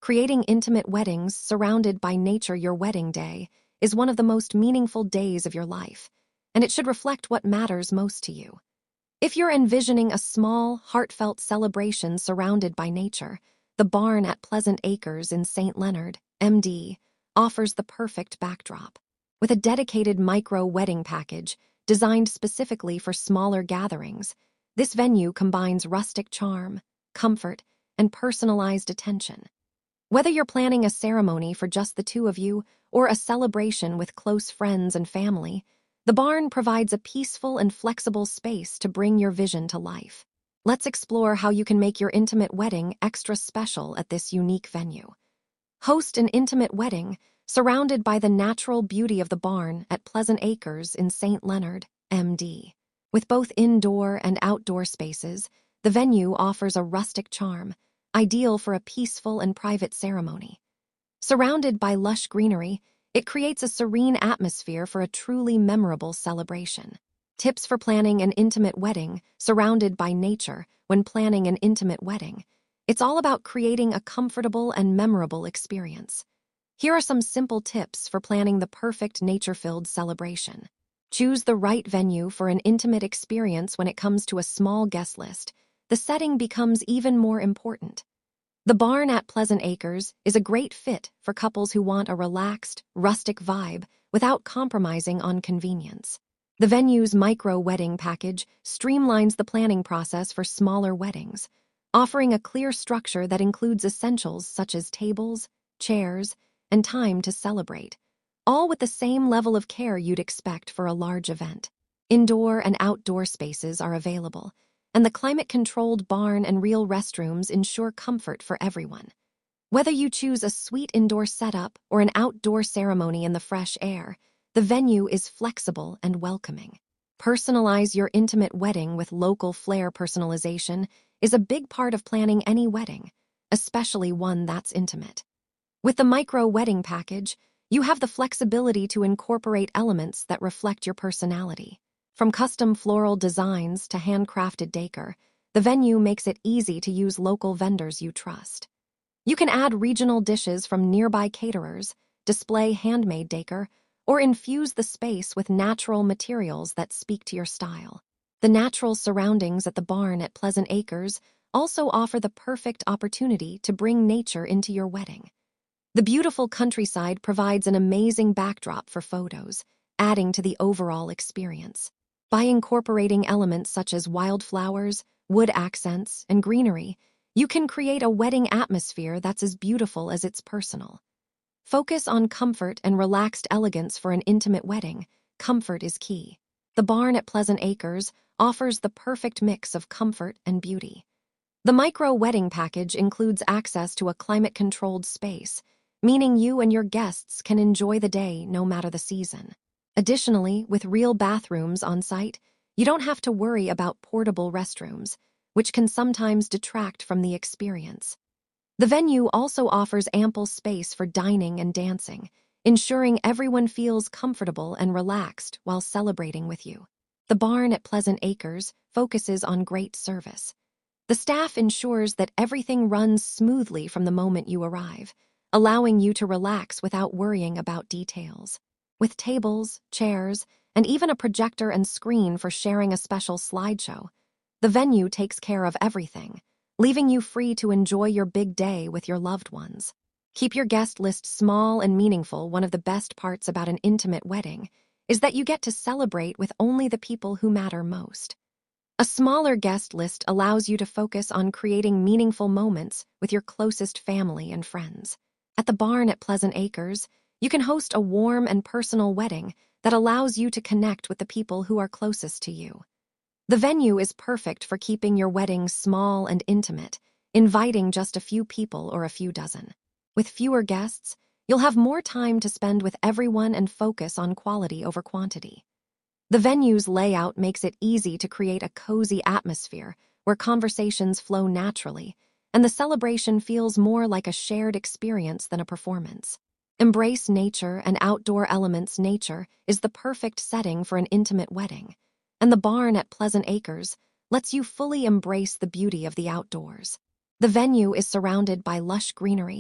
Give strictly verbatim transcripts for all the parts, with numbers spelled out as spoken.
Creating intimate weddings surrounded by nature. Your wedding day is one of the most meaningful days of your life, and it should reflect what matters most to you. If you're envisioning a small, heartfelt celebration surrounded by nature, the barn at Pleasant Acres in Saint Leonard, M D, offers the perfect backdrop. With a dedicated micro-wedding package designed specifically for smaller gatherings, this venue combines rustic charm, comfort, and personalized attention. Whether you're planning a ceremony for just the two of you or a celebration with close friends and family, the barn provides a peaceful and flexible space to bring your vision to life. Let's explore how you can make your intimate wedding extra special at this unique venue. Host an intimate wedding surrounded by the natural beauty of the barn at Pleasant Acres in Saint Leonard, M D. With both indoor and outdoor spaces, the venue offers a rustic charm, ideal for a peaceful and private ceremony. Surrounded by lush greenery, it creates a serene atmosphere for a truly memorable celebration. Tips for planning an intimate wedding surrounded by nature. When planning an intimate wedding, it's all about creating a comfortable and memorable experience. Here are some simple tips for planning the perfect nature-filled celebration. Choose the right venue for an intimate experience. When it comes to a small guest list, the setting becomes even more important. The barn at Pleasant Acres is a great fit for couples who want a relaxed, rustic vibe without compromising on convenience. The venue's micro-wedding package streamlines the planning process for smaller weddings, offering a clear structure that includes essentials such as tables, chairs, and time to celebrate, all with the same level of care you'd expect for a large event. Indoor and outdoor spaces are available, and the climate-controlled barn and real restrooms ensure comfort for everyone. Whether you choose a sweet indoor setup or an outdoor ceremony in the fresh air, the venue is flexible and welcoming. Personalize your intimate wedding with local flair. Personalization is a big part of planning any wedding, especially one that's intimate. With the micro-wedding package, you have the flexibility to incorporate elements that reflect your personality. From custom floral designs to handcrafted decor, the venue makes it easy to use local vendors you trust. You can add regional dishes from nearby caterers, display handmade decor, or infuse the space with natural materials that speak to your style. The natural surroundings at the barn at Pleasant Acres also offer the perfect opportunity to bring nature into your wedding. The beautiful countryside provides an amazing backdrop for photos, adding to the overall experience. By incorporating elements such as wildflowers, wood accents, and greenery, you can create a wedding atmosphere that's as beautiful as it's personal. Focus on comfort and relaxed elegance for an intimate wedding. Comfort is key. The barn at Pleasant Acres offers the perfect mix of comfort and beauty. The micro-wedding package includes access to a climate-controlled space, meaning you and your guests can enjoy the day no matter the season. Additionally, with real bathrooms on site, you don't have to worry about portable restrooms, which can sometimes detract from the experience. The venue also offers ample space for dining and dancing, ensuring everyone feels comfortable and relaxed while celebrating with you. The barn at Pleasant Acres focuses on great service. The staff ensures that everything runs smoothly from the moment you arrive, allowing you to relax without worrying about details. With tables, chairs, and even a projector and screen for sharing a special slideshow, the venue takes care of everything, leaving you free to enjoy your big day with your loved ones. Keep your guest list small and meaningful. One of the best parts about an intimate wedding is that you get to celebrate with only the people who matter most. A smaller guest list allows you to focus on creating meaningful moments with your closest family and friends. At the barn at Pleasant Acres, you can host a warm and personal wedding that allows you to connect with the people who are closest to you. The venue is perfect for keeping your wedding small and intimate, inviting just a few people or a few dozen. With fewer guests, you'll have more time to spend with everyone and focus on quality over quantity. The venue's layout makes it easy to create a cozy atmosphere where conversations flow naturally, and the celebration feels more like a shared experience than a performance. Embrace nature and outdoor elements. Nature is the perfect setting for an intimate wedding, and the barn at Pleasant Acres lets you fully embrace the beauty of the outdoors. The venue is surrounded by lush greenery,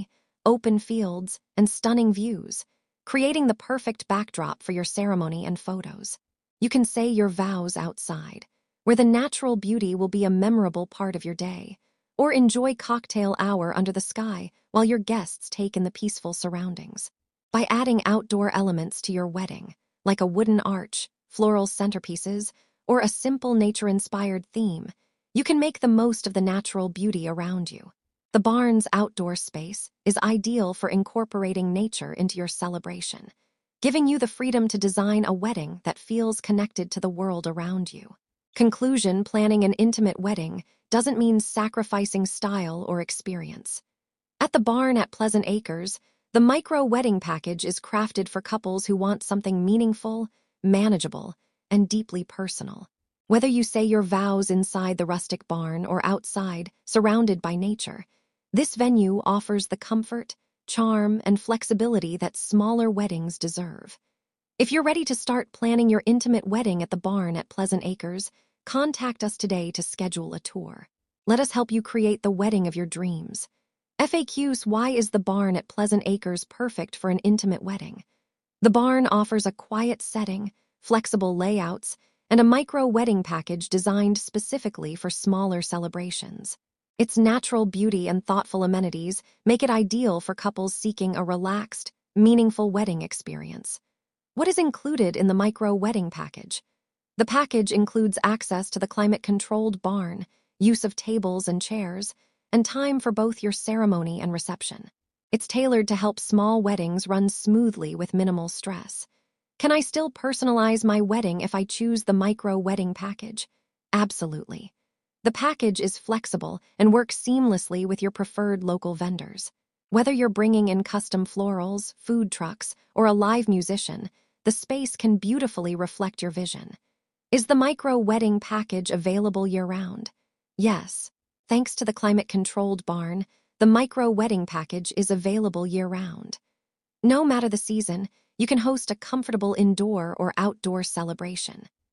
open fields, and stunning views, creating the perfect backdrop for your ceremony and photos. You can say your vows outside, where the natural beauty will be a memorable part of your day, or enjoy cocktail hour under the sky while your guests take in the peaceful surroundings. By adding outdoor elements to your wedding, like a wooden arch, floral centerpieces, or a simple nature-inspired theme, you can make the most of the natural beauty around you. The barn's outdoor space is ideal for incorporating nature into your celebration, giving you the freedom to design a wedding that feels connected to the world around you. Conclusion: planning an intimate wedding doesn't mean sacrificing style or experience. At the barn at Pleasant Acres, the micro wedding package is crafted for couples who want something meaningful, manageable, and deeply personal. Whether you say your vows inside the rustic barn or outside, surrounded by nature, this venue offers the comfort, charm, and flexibility that smaller weddings deserve. If you're ready to start planning your intimate wedding at the barn at Pleasant Acres, contact us today to schedule a tour. Let us help you create the wedding of your dreams. F A Qs: why is the barn at Pleasant Acres perfect for an intimate wedding? The barn offers a quiet setting, flexible layouts, and a micro wedding package designed specifically for smaller celebrations. Its natural beauty and thoughtful amenities make it ideal for couples seeking a relaxed, meaningful wedding experience. What is included in the micro wedding package? The package includes access to the climate-controlled barn, use of tables and chairs, and time for both your ceremony and reception. It's tailored to help small weddings run smoothly with minimal stress. Can I still personalize my wedding if I choose the micro wedding package? Absolutely. The package is flexible and works seamlessly with your preferred local vendors. Whether you're bringing in custom florals, food trucks, or a live musician, the space can beautifully reflect your vision. Is the micro wedding package available year-round? Yes. Thanks to the climate-controlled barn, the micro wedding package is available year-round. No matter the season, you can host a comfortable indoor or outdoor celebration.